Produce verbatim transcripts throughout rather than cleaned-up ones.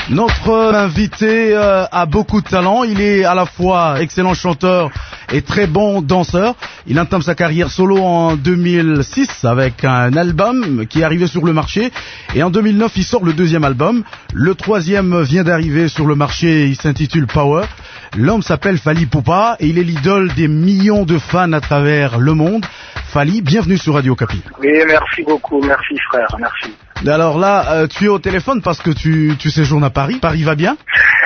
Notre invité euh, a beaucoup de talent. Il est à la fois excellent chanteur et très bon danseur. Il entame sa carrière solo en deux mille six avec un album qui est arrivé sur le marché. Et en deux mille neuf, il sort le deuxième album. Le troisième vient d'arriver sur le marché. Il s'intitule Power. L'homme s'appelle Fally Ipupa et il est l'idole des millions de fans à travers le monde. Fally, bienvenue sur Radio Okapi. Oui, merci beaucoup. Merci frère, merci. Alors là, euh, tu es au téléphone parce que tu, tu séjournes à Paris. Paris va bien?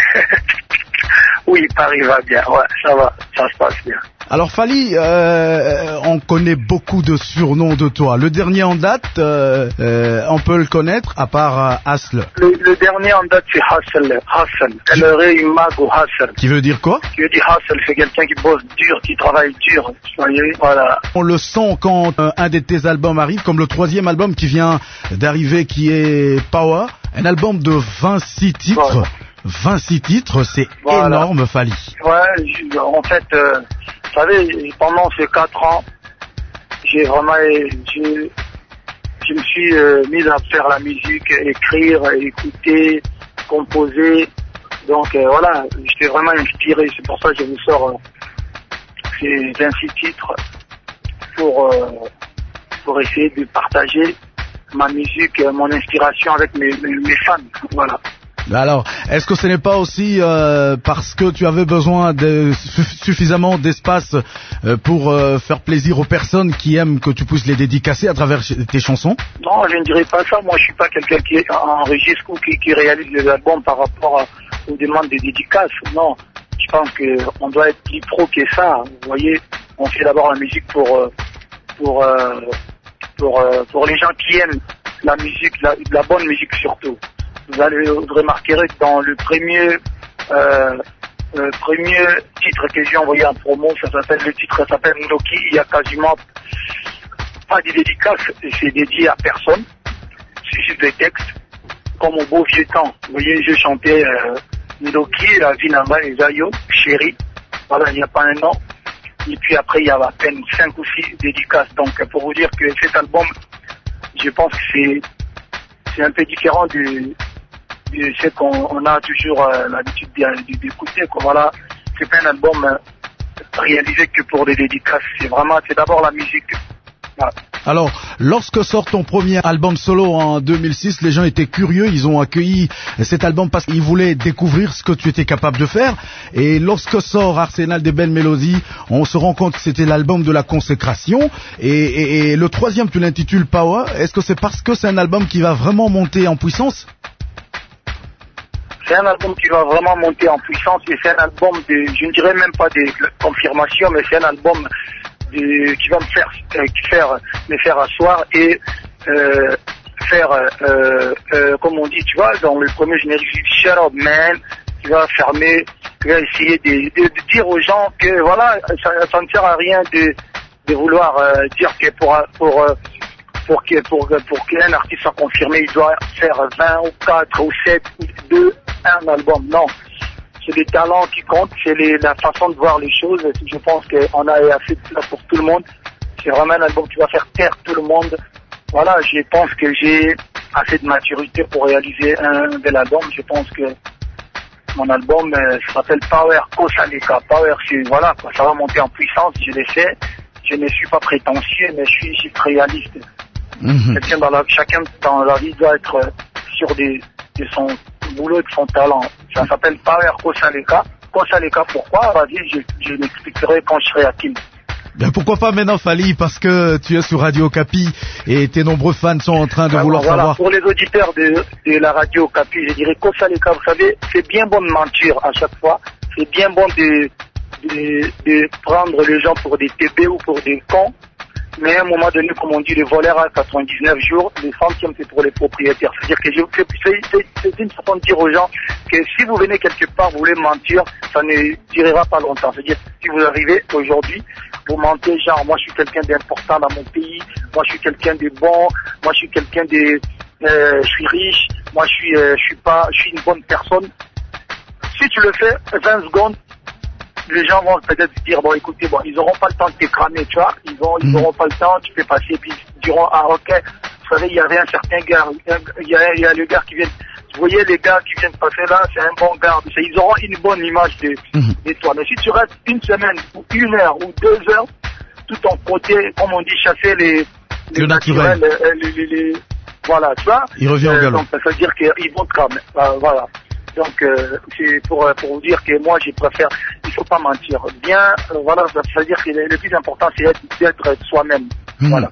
Oui, Paris va bien. Ouais, ça va, ça se passe bien. Alors Fally, euh, on connaît beaucoup de surnoms de toi. Le dernier en date, euh, euh, on peut le connaître à part euh, Hasle. Le, le dernier en date, c'est Hassel. Hassel. Kalere Imago Hassel. Qui veut dire quoi? Qui veut dire Hassel, c'est quelqu'un qui bosse dur, qui travaille dur. Vous voyez, voilà. On le sent quand euh, un de tes albums arrive, comme le troisième album qui vient d'arriver, qui est Power, un album de vingt-six titres. Voilà. vingt-six titres, c'est voilà. Énorme, Fally. Ouais, je, en fait, euh, vous savez, pendant ces quatre ans, j'ai vraiment, je, je me suis euh, mis à faire la musique, écrire, écouter, composer. Donc euh, voilà, j'étais vraiment inspiré. C'est pour ça que je vous sors euh, ces vingt-six titres pour euh, pour essayer de partager ma musique, mon inspiration avec mes, mes, mes fans. Voilà. Alors, est-ce que ce n'est pas aussi euh, parce que tu avais besoin de suffisamment d'espace euh, pour euh, faire plaisir aux personnes qui aiment que tu puisses les dédicacer à travers tes chansons? Non, je ne dirais pas ça. Moi, je suis pas quelqu'un qui enregistre ou qui, qui réalise les albums par rapport à, aux demandes de dédicaces. Non, je pense qu'on doit être plus pro que ça. Vous voyez, on fait d'abord la musique pour pour euh, pour, euh, pour les gens qui aiment la musique, la, la bonne musique surtout. Vous, allez, vous remarquerez que dans le premier, euh, le premier titre que j'ai envoyé en promo, ça s'appelle, le titre ça s'appelle Ndoki, il y a quasiment pas de dédicace, c'est dédié à personne, c'est juste des textes, comme au beau vieux temps. Vous voyez, je chantais euh, Ndoki, la vie là-bas, les aïeux, chérie, voilà, il n'y a pas un an. Et puis après, il y a à peine cinq ou six dédicaces. Donc, pour vous dire que cet album, je pense que c'est, c'est un peu différent du, du ce qu'on on a toujours euh, l'habitude d'écouter. Voilà, c'est pas un album euh, réalisé que pour des dédicaces. C'est vraiment, c'est d'abord la musique. Voilà. Alors, lorsque sort ton premier album solo en deux mille six, les gens étaient curieux, ils ont accueilli cet album parce qu'ils voulaient découvrir ce que tu étais capable de faire. Et lorsque sort Arsenal des belles mélodies, on se rend compte que c'était l'album de la consécration. Et, et, et le troisième, tu l'intitules Power. Est-ce que c'est parce que c'est un album qui va vraiment monter en puissance? C'est un album qui va vraiment monter en puissance et c'est un album de, je ne dirais même pas de confirmation, mais c'est un album de, qui va me faire, euh, faire, me faire asseoir et euh, faire, euh, euh, comme on dit, tu vois, dans le premier générique, shut up man, qui va fermer, qui va essayer de, de, de dire aux gens que voilà, ça, ça ne sert à rien de, de vouloir euh, dire que pour, pour, pour, que, pour, pour qu'un artiste soit confirmé, il doit faire vingt ou quatre ou sept ou deux, un album. Non. C'est les talents qui comptent, c'est les, la façon de voir les choses. Je pense qu'on a assez de place pour tout le monde. C'est vraiment un album qui va faire taire tout le monde. Voilà, je pense que j'ai assez de maturité pour réaliser un bel album. Je pense que mon album euh, s'appelle Power Kosaleka. Power, c'est, voilà, quoi, ça va monter en puissance, je l'ai fait. Je ne suis pas prétentieux, mais je suis, je suis réaliste. Mm-hmm. Quelqu'un dans la, chacun dans la vie doit être sûr de, de son boulot et de son talent. Ça s'appelle Power Kosaleka. Kosaleka, pourquoi? Vas-y, je, je l'expliquerai quand je serai à Kim. Ben pourquoi pas maintenant, Fally, parce que tu es sur Radio Okapi et tes nombreux fans sont en train de ouais, vouloir voilà, savoir. Pour les auditeurs de, de la Radio Okapi, je dirais Kosaleka, vous savez, c'est bien bon de mentir à chaque fois. C'est bien bon de, de, de prendre les gens pour des T B ou pour des cons. Mais à un moment donné, comme on dit, les voleurs à quatre-vingt-dix-neuf jours, les centièmes c'est pour les propriétaires. C'est-à-dire que je, c'est, c'est une façon de dire aux gens que si vous venez quelque part, vous voulez mentir, ça ne durera pas longtemps. C'est-à-dire si vous arrivez aujourd'hui, vous mentez genre, moi je suis quelqu'un d'important dans mon pays, moi je suis quelqu'un de bon, moi je suis quelqu'un de, euh, je suis riche, moi je suis, euh, je suis pas, je suis une bonne personne. Si tu le fais vingt secondes, les gens vont peut-être se dire, bon écoutez, bon, ils n'auront pas le temps de t'écramer, tu vois, ils n'auront mmh. pas le temps, tu peux passer, puis ils diront, ah ok, vous savez, il y avait un certain gars, il y a, il y a le gars qui vient Vous voyez les gars qui viennent passer là, c'est un bon garde. Ils auront une bonne image de, mmh. de toi. Mais si tu restes une semaine, ou une heure, ou deux heures, tout en côté, comme on dit, chasser les, les le naturel, naturels, les, les, les, voilà, tu vois. Il revient euh, au galop. Donc ça veut dire qu'ils vont quand même. Euh, voilà. Donc euh, c'est pour pour vous dire que moi je préfère, il faut pas mentir. Bien, euh, voilà, ça veut dire que le, le plus important c'est d'être, d'être soi-même. Mmh. Voilà.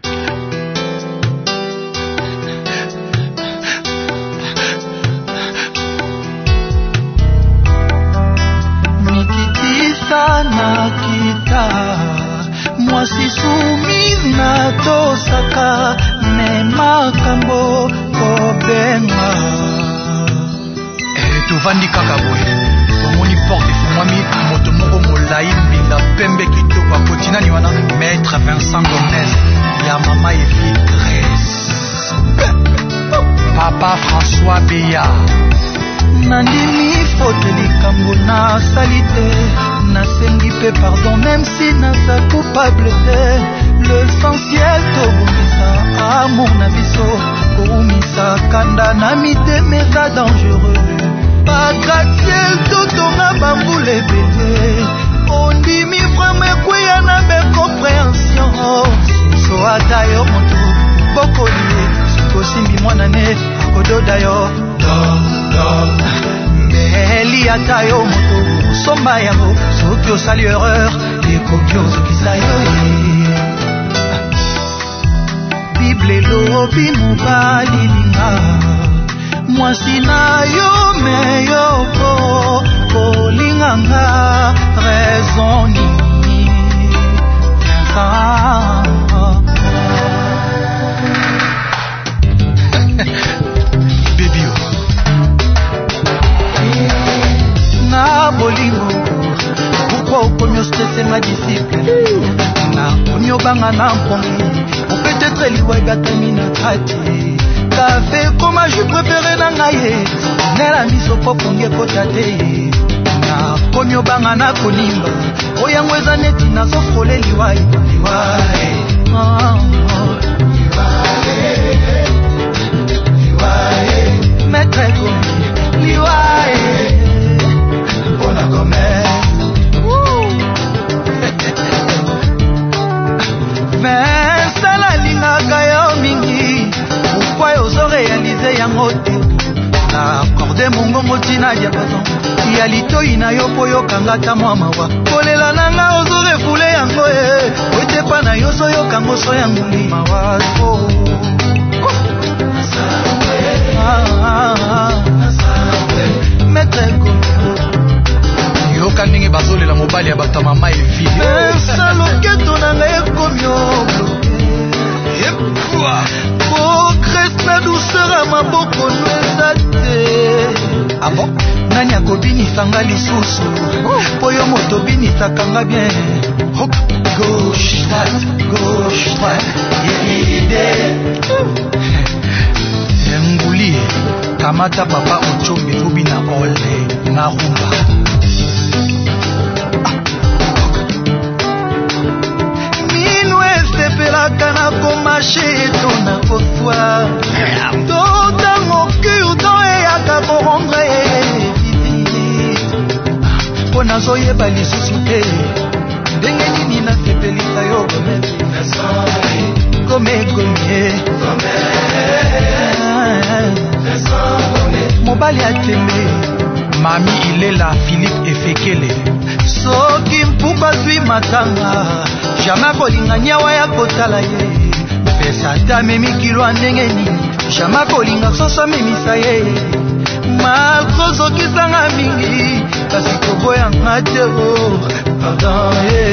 Nakita mwasi soumise na tosaka me makambo kobenga eh tovandi kaka boye tomoni porte efungwami moto moko molai mbila pembe kitoko akotinani wana maître Vincent Gomez ya mama Evi Grace papa François Beya nandimi fote likambo na salite nasengi pe pardon même si naza coupable te l'essentiel tobongisa amour na biso koumisa kanda na mitema eza dangereux bagratiel totonga bambula ebele ondimi vraimen ekweya na becompréhension so ata yo moto bokolie sikosimbi mwanane akododa yo mbeli ata yo moto osomba yango soki osali erreur ekoki ozokisa yo bible elobi mobali linga mwasi na yo meyo po kolinganga raison nini na bolingo pourquoi okomi ostresse ma discipline na komi obanga na mpongi peut-être liwa egatami na kati kafe koma ju préféré na ngai nela miso po pongi ekota te na komi obanga na konimba oyango eza neti nazofrole liwai liwai maître komi liwai mpona commerce Vincent alingaka yo mingi pourquoi ozoréalize yango te na akorde mongongo tina diapason ya litoi na yo po yokanga ta mwa mawa kolela nanga ozorefule yango e oitepa na yo soyokango so yango ni mawazo maître komi yoka ndenge bazolela mobali ya bato mama evili esa loketo na ngai ekomi obloke po krese na douceur ya maboko nweza te abo nani akobinisanga lisusu po yo moto obinisaka nga bien gauche droite gauche droite yelide nguli kamata papa ochombe obina ole na rumba sepelaka na komashe eto na koswa totango kurdo eyaka korondre visite mpo nazoyeba lisusu te ndenge nini nasepelisa yo gomegomie mobali atembe mami ilela Philippe Efekele soki mpuku zwi matanga jamais kolinga nyawa ya kotala ye pesa ata memi kilo ndenge nini jamais kolinga soso memisa ye makozokisanga mingi kasi koboyanga te pardon ye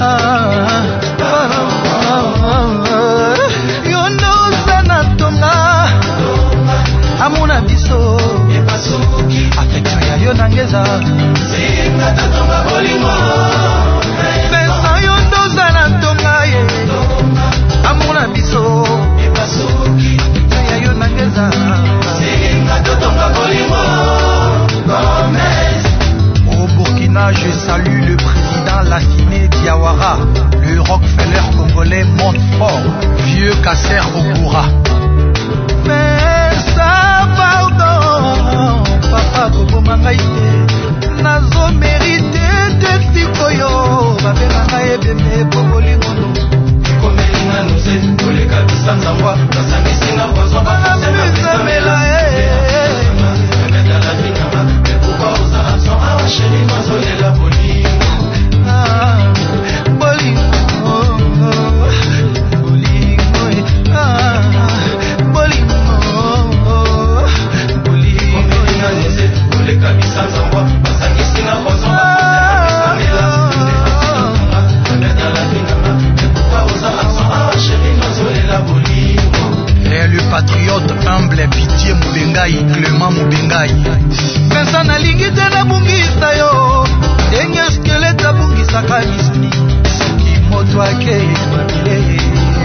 yo nde oza na tonga amuna biso affection ya yo nangeza pesa yo ndoza na tonga ye amuna biso affection ya yo nangeza au Burkina je salue le président Lassine Diawara, le Rockefeller congolais monte fort, vieux Kasser Okura. Mais ça pardon Mobengai, Clément Mobengai. Pensa nalingi te nabungisa yo ndenge skelete abungisaka misuni soki moto akeyebabile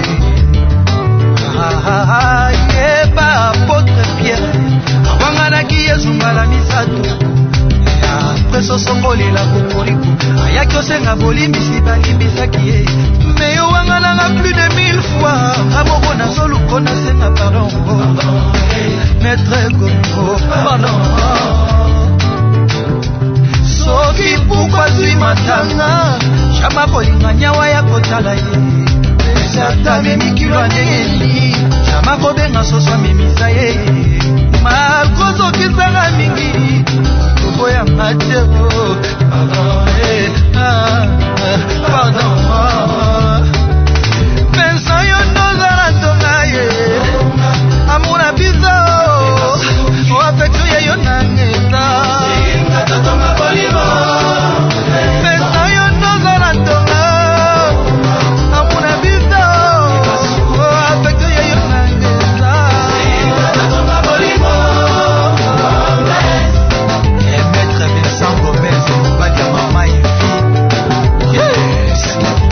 yeba apotre Pierre abanganaki ezungala misato apres osombolela kokoriko ayaki osenga bolimbisi balimbisaki ye me yo wangananga plus de mille fois amoko nazoluko nasenga pardon maître Gongo pardon soki pourquoi zwi matanga chama kolinga nyawa ya kotala ye ezata memikilo ndengeni chama kobenga soso memisa ye malkozoki nzanga mingi koboya matero pardon eh ah pardon pensa yo nozala tonga ye amuna biso o afetu ye yo nangeta tonga bolimo pensa yo nozala tonga amuna biso o afetu ye yo nangeta tonga bolimo et maître Vincent Gomez badia mama ifi yes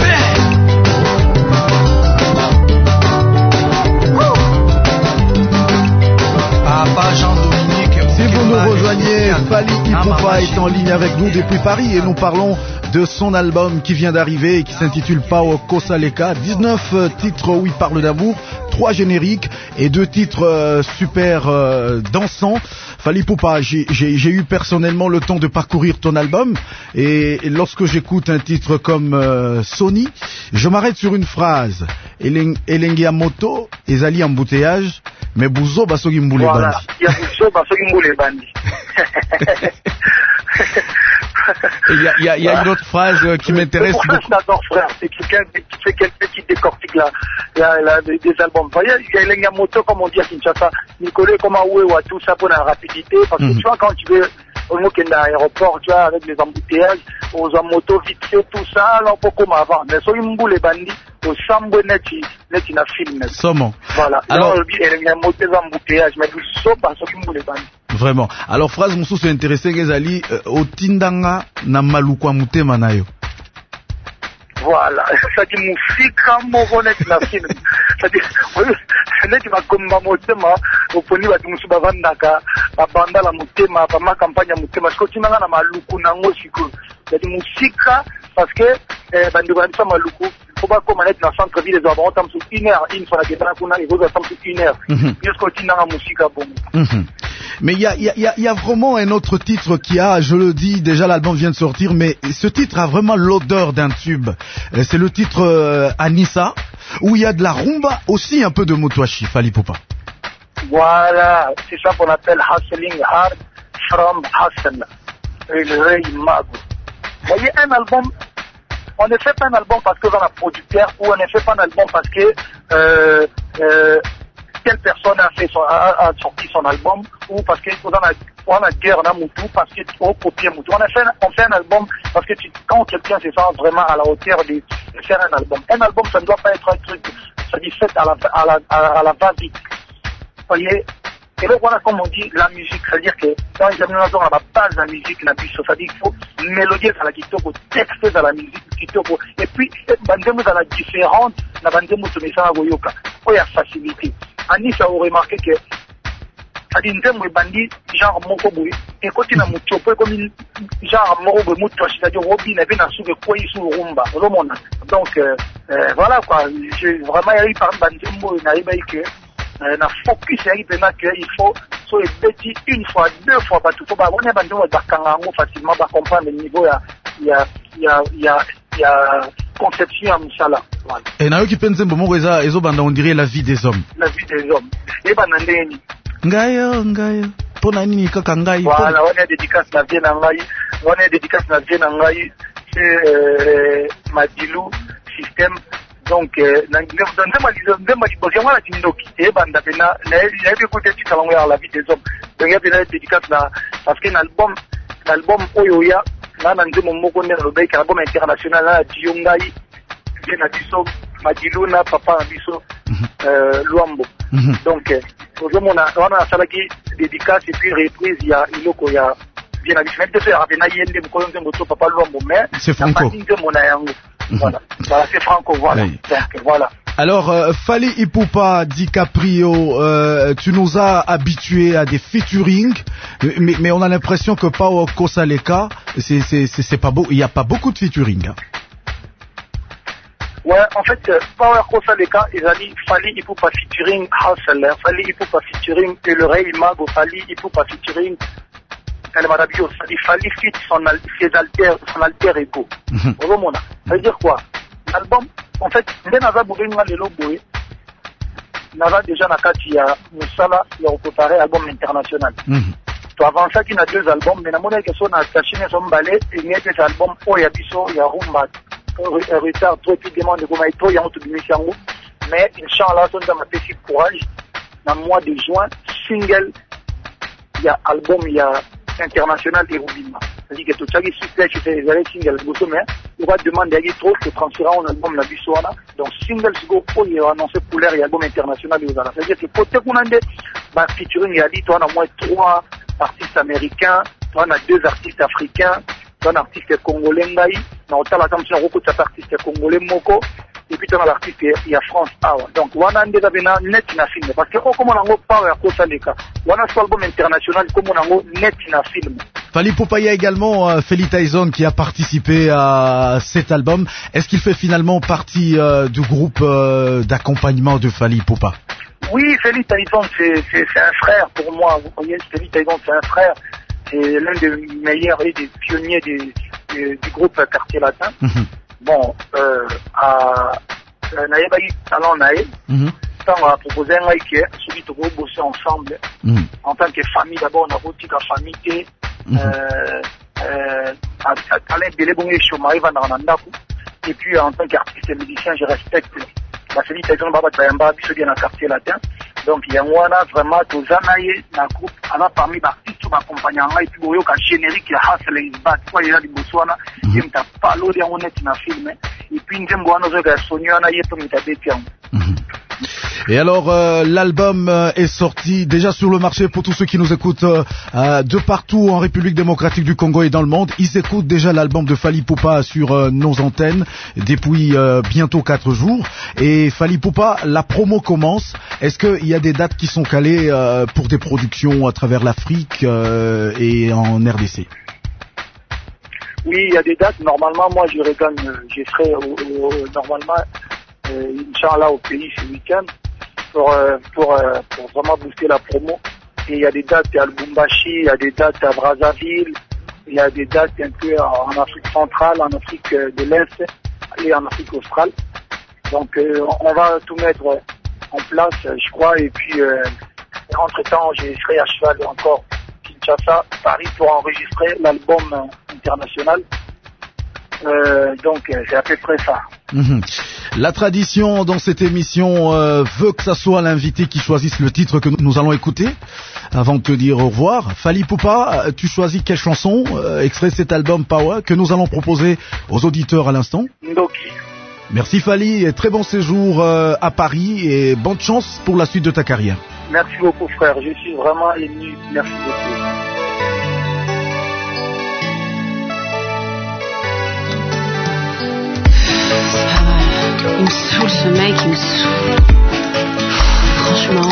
Papa Jean-Dominique. Si vous nous rejoignez, Fally Ipupa est en ligne avec nous depuis Paris et nous parlons de son album qui vient d'arriver et qui s'intitule Pao Kosaleka. dix-neuf titres où il parle d'amour, trois génériques et deux titres euh, super euh, dansants. Fally Ipupa, j'ai, j'ai, j'ai eu personnellement le temps de parcourir ton album et, et lorsque j'écoute un titre comme euh, Sony, je m'arrête sur une phrase. Elengi ya moto, ezali embouteillage, mais buzo basogi mboule bandi. Voilà, il y a buzo basogi mboule bandi. Il y a, il y a, il y a une autre phrase qui m'intéresse beaucoup. C'est pour ça que j'adore, frère. C'est quelqu'un qui fait quelqu'un qui décortique la, la, la, des, des albums. Il y a Elengi ya moto, comme on dit à Kinshasa, Nicolas, comment oué, tout ça pour la rapidité. Parce que mm-hmm. tu vois, quand tu veux, au niveau qu'il y a un aéroport, tu vois, avec les embouteillages, aux motos vite fait, tout ça, là, on peut comme avant. Mais sur une boule, les bandits, au sambo net, net, il a filmé. Somme. Voilà. Alors, il y a un moto d'embouteillage, mais tout ça, parce sur une boule, les bandits. Vraiment. Alors, phrase, mon sous, c'est intéressant, Gezali, au tindanga, na malukwa mutema nayo. Voilà. Ça dit, moufika, mon net, il a filmé. Ça dit, net, il m'a comme ma motema, au poni, wa tumusu bavandaka, babanda la motema, ba ma campagne à motema, parce que tu n'as pas maluku, nango, siko. Ça dit, moufika, parce que, eh, bandi, bandi, sa maluku, faut pas qu'on mette dans le centre-ville, les arbres, on sous une heure, une fois la guédra, qu'on a, ils vont sous une heure. Jusqu'au tina, la musique, bon. Mais il y a, il y a, il y a vraiment un autre titre qui a, je le dis, déjà l'album vient de sortir, mais ce titre a vraiment l'odeur d'un tube. C'est le titre euh, Anissa, où il y a de la rumba, aussi un peu de Motoachi, Fally Ipupa. Voilà, c'est ça qu'on appelle hustling hard from hustle. Le Ray Mago. Vous voyez, un album, on ne fait pas un album parce qu'on a un producteur, ou on ne fait pas un album parce que euh, euh, telle personne a, fait son, a, a sorti son album, ou parce qu'on a, on a guerre dans Moutou, parce qu'on copie Moutou. On, a fait, on fait un album parce que tu, quand quelqu'un se sent vraiment à la hauteur de, de faire un album. Un album, ça ne doit pas être un truc, ça dit fait à la, à la, à la va-vite. Vous voyez? Et là, voilà, comme on dit, la musique, c'est-à-dire que quand ils amènent dans la base de la musique, c'est-à-dire qu'il faut mélodier dans la guitare, texte dans la musique, et puis, bandemo dans la différente, la bandemo se met ça à Goyoka. Il y a facilité. Anis a remarqué que, c'est-à-dire, ndemo et bandi, genre, moko boui, et quand il a moucho, comme genre, moko boui, moucho, c'est-à-dire, Robin, il avait un sou de quoi il sous rumba, donc, euh, euh, voilà, quoi, j'ai vraiment, il y a eu par bandemo, il y a eu que, Euh, na focus ya ipena que il faut so epeti une fois deux fois ba tout ba on ba ndo ba kangango facilement ba comprendre le niveau ya ya ya ya ya conception musala voilà. Et na yo ki pense mbo moko eza ezo banda on dirait la vie des hommes. La vie des hommes. Et ba nandeni. Ngayo ngayo. Pona nini kaka ngai. Voilà, on est dédicace na vie na ngai. On est dédicace na vie na ngai. C'est euh, Madilou système. Donc, dans le Tindoki, et banda bena, na ebi kote ti kalongo ya la vie des hommes. Donc, il y a une dédicace na, parce que l'album, l'album Oyoya, na nande mon moko ne robe, qui album international na Diongai, na biso, Madilou na papa na biso, euh, Luambo. Donc, aujourd'hui on a, on a salaki dédicace et puis reprise, il y a Iloko, il y a bien habitué. Même si il papa c'est Franco. Voilà, voilà c'est Franco, voilà. Oui. Donc, voilà. Alors, euh, Fally Ipupa DiCaprio, euh, tu nous as habitués à des featuring, mais, mais on a l'impression que Power Kosaleka, c'est, c'est, c'est, c'est pas beau, il n'y a pas beaucoup de featuring. Hein. Ouais, en fait, euh, Power Kosaleka, ils ont dit Fally Ipupa featuring Hustler, Fally Ipupa featuring Elorey Mago, Fally Ipupa featuring Kalemarabio, ça dit Fally fit son, al- ses alter, son alter ego. Mm-hmm. Ça veut dire quoi? L'album, en fait, dès Naza Bouringa le logo, Naza déjà Nakati ya Moussala, il a préparé l'album international. Mm-hmm. Tu avances ça, il a deux albums, mais Namona qui sont à Tachine, son ballet, et il y a des albums, oh, il y a Bisso, il y a Rumba, retard, trop, et puis demande de Gomaïto, il y a un tout de Missango. Mais, Inch'Allah, son dans ma petit courage, dans le mois de juin, single, il y a album, il y a international et Rubima. C'est-à-dire que tout ça qui est super, qui fait les singles, mais il va demander à trop que transférer un album la Bissoana. Donc, single, c'est go, il a annoncé pour l'air et album international. C'est-à-dire que côté qu'on a des, bah, featuring, il a dit, toi, on a moins trois artistes américains, toi, on a deux artistes africains, toi, un artiste congolais, on a l'attention à beaucoup d'artistes congolais, Moko. Et puis, dans l'artiste, il y a France Awa. Donc, on a un des net na film. Parce que, comme on a un power à cause de ça, on a un album international, comme on a un net na film. Fally Ipupa, il y a également euh, Feli Tyson qui a participé à cet album. Est-ce qu'il fait finalement partie euh, du groupe euh, d'accompagnement de Fally Ipupa? Oui, Feli Tyson, c'est, c'est, c'est un frère pour moi. Vous voyez, Feli Tyson, c'est un frère. C'est l'un des meilleurs et des pionniers des, des, du groupe Quartier Latin. Mm-hmm. Bon, euh, à Naïbaï, talent Naï, quand on a proposé un Naï qui est celui de bosser ensemble, mm-hmm. en tant que famille, d'abord, on a voté la famille, euh, euh, Alain Belé, bon, et Chomari, Van Ranandaku, et puis en tant qu'artiste et musicien, je respecte la famille Taïson Baba Tayamba, qui se vient dans le quartier latin. Donc, il y a moi là, vraiment, tous les Anaïs, dans le groupe, alors parmi les artistes, qui m'accompagnent en Naï, puis il y a un générique qui a Hassel et Isbat, quoi, il y a du Botswana, il y a pas l'eau de honnête dans le film, et puis il y a un autre qui a sonné, il y a un autre. Et alors, euh, l'album euh, est sorti déjà sur le marché pour tous ceux qui nous écoutent euh, euh, de partout en République démocratique du Congo et dans le monde. Ils écoutent déjà l'album de Fally Ipupa sur euh, nos antennes depuis euh, bientôt quatre jours. Et Fally Ipupa, la promo commence. Est-ce qu'il y a des dates qui sont calées euh, pour des productions à travers l'Afrique euh, et en R D C? Oui, il y a des dates. Normalement, moi, je regagne, je serai au, au, normalement, euh, Inch'Allah, au pays ce week-end pour, euh, pour, euh, pour vraiment booster la promo. Et il y a des dates à Lubumbashi, il y a des dates à Brazzaville, il y a des dates un peu en Afrique centrale, en Afrique de l'Est et en Afrique australe. Donc, euh, on va tout mettre en place, je crois. Et puis, euh, entre-temps, je serai à cheval encore Kinshasa, Paris, pour enregistrer l'album international. Euh, donc, c'est à peu près ça. Mmh. La tradition dans cette émission euh, veut que ça soit l'invité qui choisisse le titre que nous allons écouter. Avant de te dire au revoir, Fally Ipupa, tu choisis quelle chanson, euh, extrait de cet album Power, que nous allons proposer aux auditeurs à l'instant? Ndoki. Merci Fally, et très bon séjour euh, à Paris et bonne chance pour la suite de ta carrière. Merci beaucoup frère, je suis vraiment ému. Merci beaucoup. Il me saoule ce mec, il me saoule. Franchement.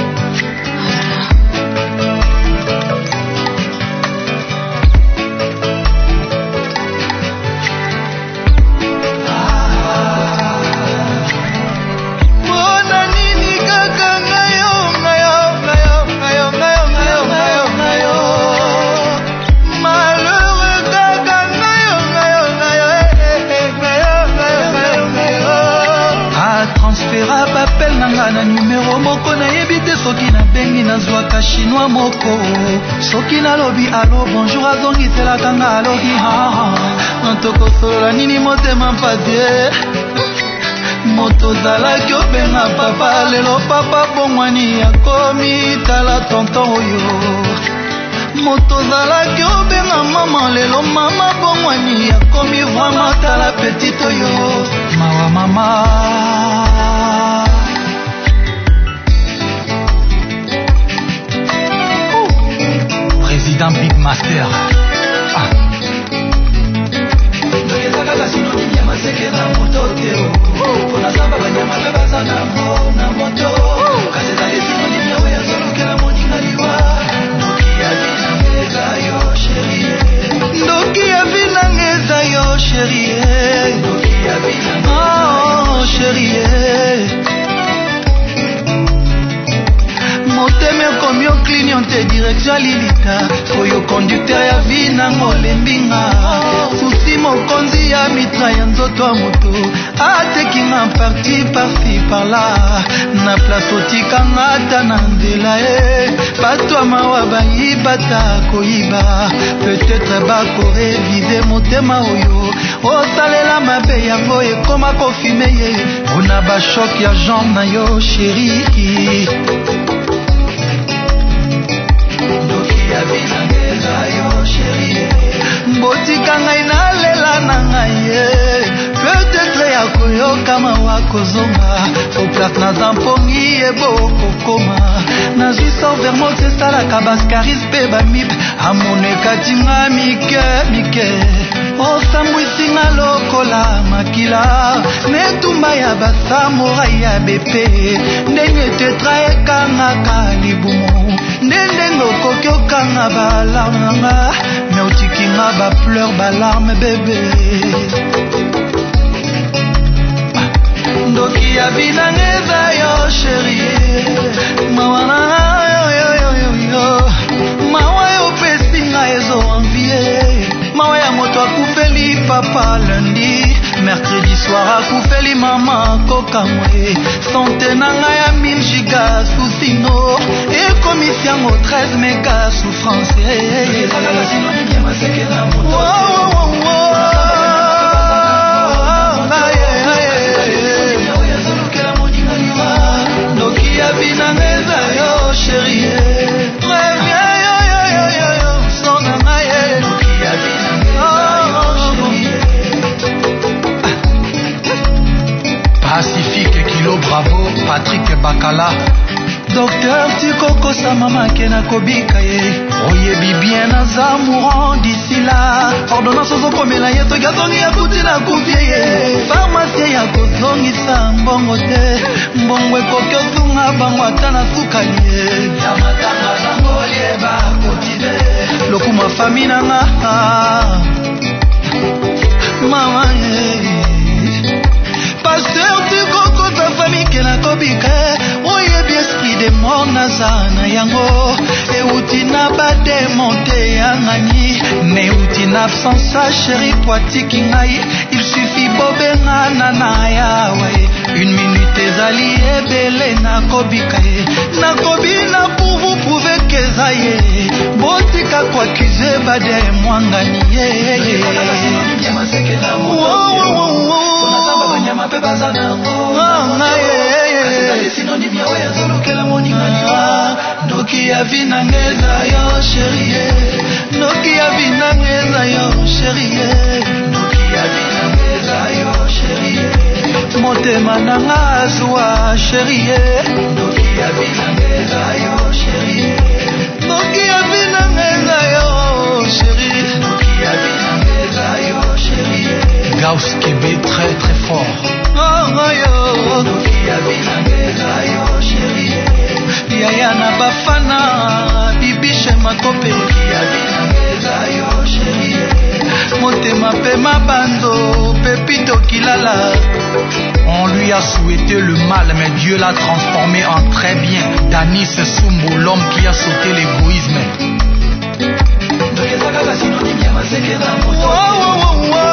Na numero moko nayebi te soki nabengi nazwaka chinois moko soki nalobi alo bonjour azongiselaka nga alobi natokosolola nini motema mpate moto ozalaki obenga papa lelo papa bongwani yakomi tala tonton oyo moto ozalaki obenga mama lelo mama bongwani yakomi vraimen tala petite oyo mawa mama. président Big Master. Ah. Ndoki ya vinangeza yo chérie, oh chérie. Moteme komi oclignante direction Lilita, oyo conducteur ya vina ngolembinga. Susi mokonzi ya mitra ya nzoto ya moto, atekinga parti par-ci par-là. Na place otikanga ata na nzela e, bato mawa bayiba ta koyiba. Peut-être bakorevize motema oyo, osalela mabe yango ekoma kofime ye. Ona bashok ya jambe na yo chérie. Mbotika ngai na lela na ngai ye, peut-être ya koyoka mawa kozonga. Au place na zampongi eboko koma, na ziso vermont esalaka baskaris pe bamib. Amoneka tinga mike mike, osambwisinga lokola makila. Netumba ya basamurai ya bepe, ndenge tetra ekangaka libumu. Nendengo kokyo kanga balarme, mais otikinga ba pleur balarme bébé. Ndoki ya binangeza yo chérie, mawana yo yo yo yo yo. Mawa yo pesinga ezo envie, mawa ya moto akufeli papa lundi, mercredi soir akufeli mama kokamwe. Santé nanga ya mille giga susino, et commission au treize méga souffrance. Wow, wow, wow. Noki ya binangeza yo chérie, reviens yo yo yo yo yo, son nanga ye. Noki ya binangeza yo chérie. Pacifique Kilo Bravo, Patrick Bakala. Docteur Tikoko sa mama kena kobika ye, oyebi bien naza mourant d'ici là. Ordonnance ozokomela ye to gazongi ya kuti na kufie ye. Pharmacie ya kozongisa mbongo te, mbongo ekoki ozunga bango ata na sukali ye. Ya matanga na ngolie ba kotide, lokuma fami nanga mama ye. Pasteur Tikoko sa famille kena kobika, oyebi esprit de mort nazana yango. E uti na bademonte ya ngani, me uti na absence chérie poitiki ngai. Il suffit bobenga na na yawe, une minute ezali ebele na kobika ye. Na kobina pour vous prouver que ça y est, botika kwa accuse bade mwangani ye. Wow wow wow wow. Noki ya vinangeza yo chérie, Noki ya vinangeza yo chérie, Noki ya vinangeza yo chérie. Motema nanga azwa chérie, Noki ya vinangeza yo chérie, Noki ya vinangeza yo chérie, Noki ya vinangeza yo chérie. Gauss Kébé très très fort. Oh yo, Noki ya vinangeza yo chérie. Yaya na bafana, bibishe makope. Noki ya vinangeza yo chérie. Motema pe mabando, pepito kilala. On lui a souhaité le mal, mais Dieu l'a transformé en très bien. Danis Sumbo, l'homme qui a sauté l'égoïsme. Wow, wow, wow, wow.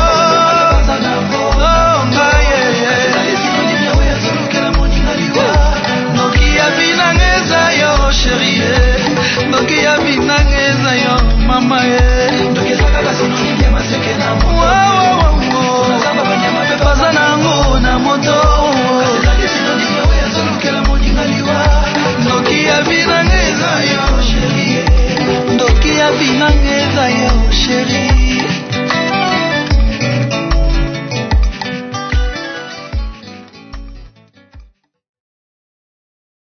Noki ya vinangeza yo chérie, Noki ya vinangeza yo mama ye. Wow, wow, wow. Baza nango na moto, Noki ya vinangeza yo chérie, Noki ya vinangeza yo